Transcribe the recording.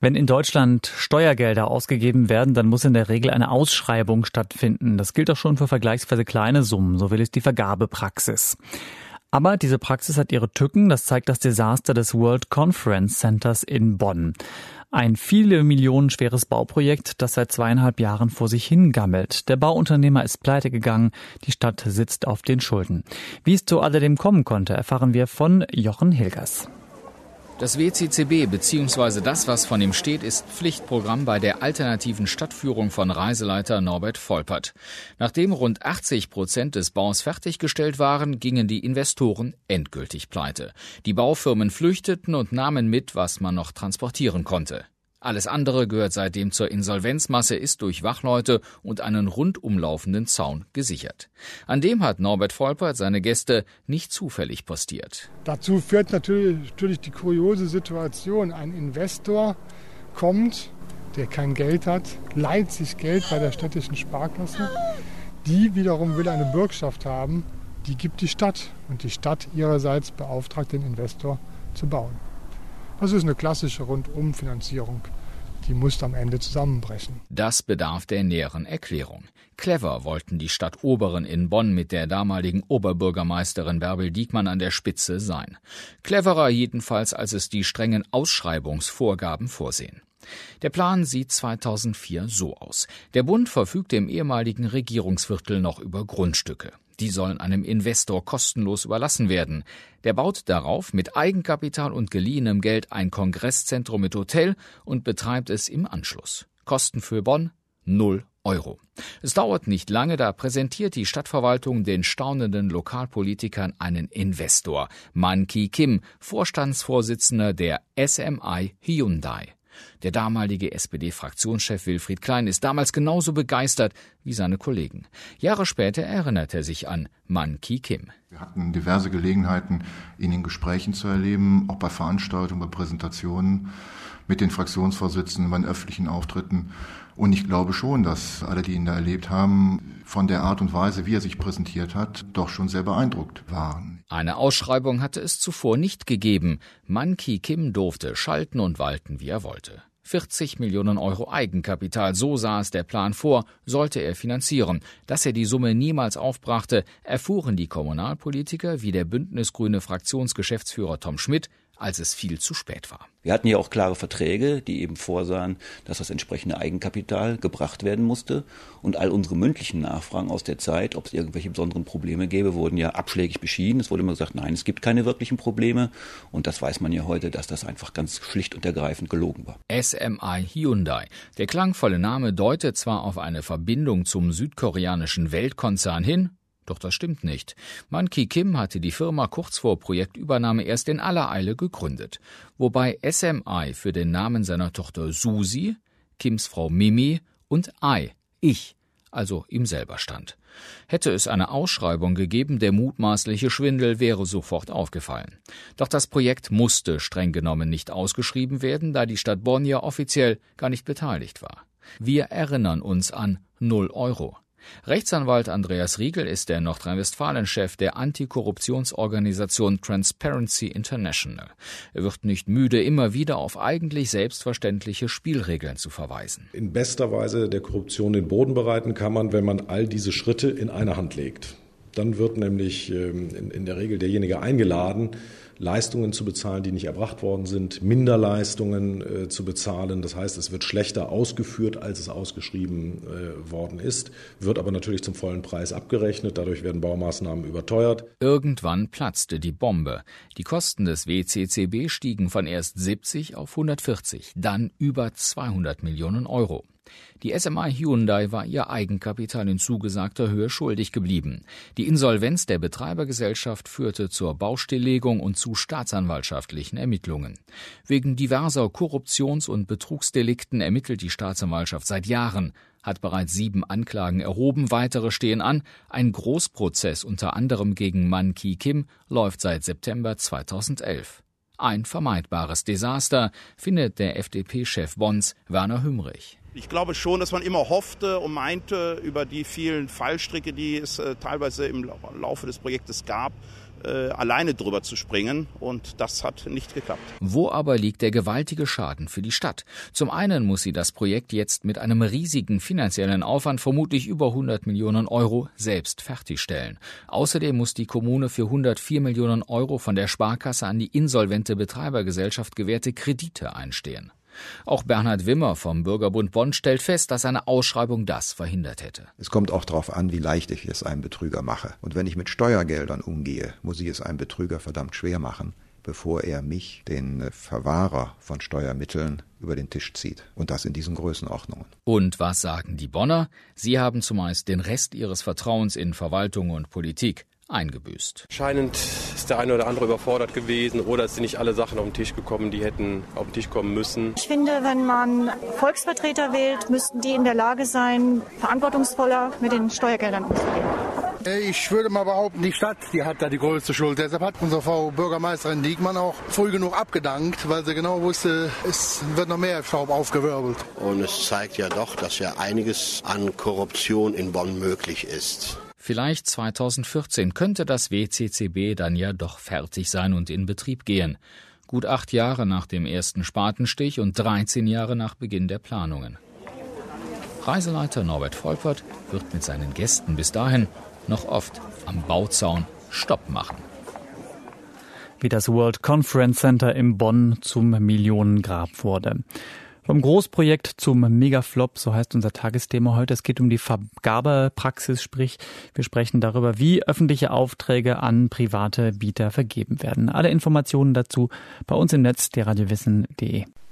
Wenn in Deutschland Steuergelder ausgegeben werden, dann muss in der Regel eine Ausschreibung stattfinden. Das gilt auch schon für vergleichsweise kleine Summen, so will es die Vergabepraxis. Aber diese Praxis hat ihre Tücken, das zeigt das Desaster des World Conference Centers in Bonn. Ein viele Millionen schweres Bauprojekt, das seit 2,5 Jahren vor sich hingammelt. Der Bauunternehmer ist pleite gegangen, die Stadt sitzt auf den Schulden. Wie es zu alledem kommen konnte, erfahren wir von Jochen Hilgers. Das WCCB bzw. das, was von ihm steht, ist Pflichtprogramm bei der alternativen Stadtführung von Reiseleiter Norbert Volpert. Nachdem rund 80% des Baus fertiggestellt waren, gingen die Investoren endgültig pleite. Die Baufirmen flüchteten und nahmen mit, was man noch transportieren konnte. Alles andere gehört seitdem zur Insolvenzmasse, ist durch Wachleute und einen rundumlaufenden Zaun gesichert. An dem hat Norbert Volpert seine Gäste nicht zufällig postiert. Dazu führt natürlich die kuriose Situation. Ein Investor kommt, der kein Geld hat, leiht sich Geld bei der städtischen Sparkasse. Die wiederum will eine Bürgschaft haben, die gibt die Stadt. Und die Stadt ihrerseits beauftragt den Investor zu bauen. Das ist eine klassische Rundumfinanzierung. Die muss am Ende zusammenbrechen. Das bedarf der näheren Erklärung. Clever wollten die Stadtoberen in Bonn mit der damaligen Oberbürgermeisterin Bärbel Diekmann an der Spitze sein. Cleverer jedenfalls, als es die strengen Ausschreibungsvorgaben vorsehen. Der Plan sieht 2004 so aus. Der Bund verfügte im ehemaligen Regierungsviertel noch über Grundstücke. Die sollen einem Investor kostenlos überlassen werden. Der baut darauf mit Eigenkapital und geliehenem Geld ein Kongresszentrum mit Hotel und betreibt es im Anschluss. Kosten für Bonn 0 €. Es dauert nicht lange, da präsentiert die Stadtverwaltung den staunenden Lokalpolitikern einen Investor. Man Ki Kim, Vorstandsvorsitzender der SMI Hyundai. Der damalige SPD-Fraktionschef Wilfried Klein ist damals genauso begeistert wie seine Kollegen. Jahre später erinnert er sich an Man Ki Kim. Wir hatten diverse Gelegenheiten, ihn in Gesprächen zu erleben, auch bei Veranstaltungen, bei Präsentationen mit den Fraktionsvorsitzenden, bei öffentlichen Auftritten. Und ich glaube schon, dass alle, die ihn da erlebt haben, von der Art und Weise, wie er sich präsentiert hat, doch schon sehr beeindruckt waren. Eine Ausschreibung hatte es zuvor nicht gegeben. Man Ki Kim durfte schalten und walten, wie er wollte. 40 Millionen € Eigenkapital, so sah es der Plan vor, sollte er finanzieren. Dass er die Summe niemals aufbrachte, erfuhren die Kommunalpolitiker wie der bündnisgrüne Fraktionsgeschäftsführer Tom Schmidt, als es viel zu spät war. Wir hatten ja auch klare Verträge, die eben vorsahen, dass das entsprechende Eigenkapital gebracht werden musste. Und all unsere mündlichen Nachfragen aus der Zeit, ob es irgendwelche besonderen Probleme gäbe, wurden ja abschlägig beschieden. Es wurde immer gesagt, nein, es gibt keine wirklichen Probleme. Und das weiß man ja heute, dass das einfach ganz schlicht und ergreifend gelogen war. SMI Hyundai. Der klangvolle Name deutet zwar auf eine Verbindung zum südkoreanischen Weltkonzern hin, doch das stimmt nicht. Man Ki Kim hatte die Firma kurz vor Projektübernahme erst in aller Eile gegründet. Wobei SMI für den Namen seiner Tochter Susi, Kims Frau Mimi und ich, also ihm selber stand. Hätte es eine Ausschreibung gegeben, der mutmaßliche Schwindel wäre sofort aufgefallen. Doch das Projekt musste streng genommen nicht ausgeschrieben werden, da die Stadt Bonn ja offiziell gar nicht beteiligt war. Wir erinnern uns an 0 €. Rechtsanwalt Andreas Riegel ist der Nordrhein-Westfalen-Chef der Antikorruptionsorganisation Transparency International. Er wird nicht müde, immer wieder auf eigentlich selbstverständliche Spielregeln zu verweisen. In bester Weise der Korruption den Boden bereiten kann man, wenn man all diese Schritte in eine Hand legt. Dann wird nämlich in der Regel derjenige eingeladen, Leistungen zu bezahlen, die nicht erbracht worden sind, Minderleistungen zu bezahlen. Das heißt, es wird schlechter ausgeführt, als es ausgeschrieben worden ist, wird aber natürlich zum vollen Preis abgerechnet. Dadurch werden Baumaßnahmen überteuert. Irgendwann platzte die Bombe. Die Kosten des WCCB stiegen von erst 70 auf 140, dann über 200 Millionen €. Die SMI Hyundai war ihr Eigenkapital in zugesagter Höhe schuldig geblieben. Die Insolvenz der Betreibergesellschaft führte zur Baustilllegung und zu staatsanwaltschaftlichen Ermittlungen. Wegen diverser Korruptions- und Betrugsdelikten ermittelt die Staatsanwaltschaft seit Jahren, hat bereits 7 Anklagen erhoben, weitere stehen an. Ein Großprozess unter anderem gegen Man Ki Kim läuft seit September 2011. Ein vermeidbares Desaster, findet der FDP-Chef Bonns Werner Hümmrich. Ich glaube schon, dass man immer hoffte und meinte, über die vielen Fallstricke, die es teilweise im Laufe des Projektes gab, alleine drüber zu springen, und das hat nicht geklappt. Wo aber liegt der gewaltige Schaden für die Stadt? Zum einen muss sie das Projekt jetzt mit einem riesigen finanziellen Aufwand, vermutlich über 100 Millionen Euro, selbst fertigstellen. Außerdem muss die Kommune für 104 Millionen Euro von der Sparkasse an die insolvente Betreibergesellschaft gewährte Kredite einstehen. Auch Bernhard Wimmer vom Bürgerbund Bonn stellt fest, dass eine Ausschreibung das verhindert hätte. Es kommt auch darauf an, wie leicht ich es einem Betrüger mache. Und wenn ich mit Steuergeldern umgehe, muss ich es einem Betrüger verdammt schwer machen, bevor er mich, den Verwahrer von Steuermitteln, über den Tisch zieht. Und das in diesen Größenordnungen. Und was sagen die Bonner? Sie haben zumeist den Rest ihres Vertrauens in Verwaltung und Politik eingebüßt. Anscheinend ist der eine oder andere überfordert gewesen oder es sind nicht alle Sachen auf den Tisch gekommen, die hätten auf den Tisch kommen müssen. Ich finde, wenn man Volksvertreter wählt, müssten die in der Lage sein, verantwortungsvoller mit den Steuergeldern umzugehen. Ich würde mal behaupten, die Stadt, die hat da die größte Schuld. Deshalb hat unsere Frau Bürgermeisterin Diekmann auch früh genug abgedankt, weil sie genau wusste, es wird noch mehr Staub aufgewirbelt. Und es zeigt ja doch, dass ja einiges an Korruption in Bonn möglich ist. Vielleicht 2014 könnte das WCCB dann ja doch fertig sein und in Betrieb gehen. Gut 8 Jahre nach dem ersten Spatenstich und 13 Jahre nach Beginn der Planungen. Reiseleiter Norbert Volpert wird mit seinen Gästen bis dahin noch oft am Bauzaun Stopp machen. Wie das World Conference Center in Bonn zum Millionengrab wurde. Vom Großprojekt zum Megaflop, so heißt unser Tagesthema heute. Es geht um die Vergabepraxis, sprich, wir sprechen darüber, wie öffentliche Aufträge an private Bieter vergeben werden. Alle Informationen dazu bei uns im Netz, derradiowissen.de.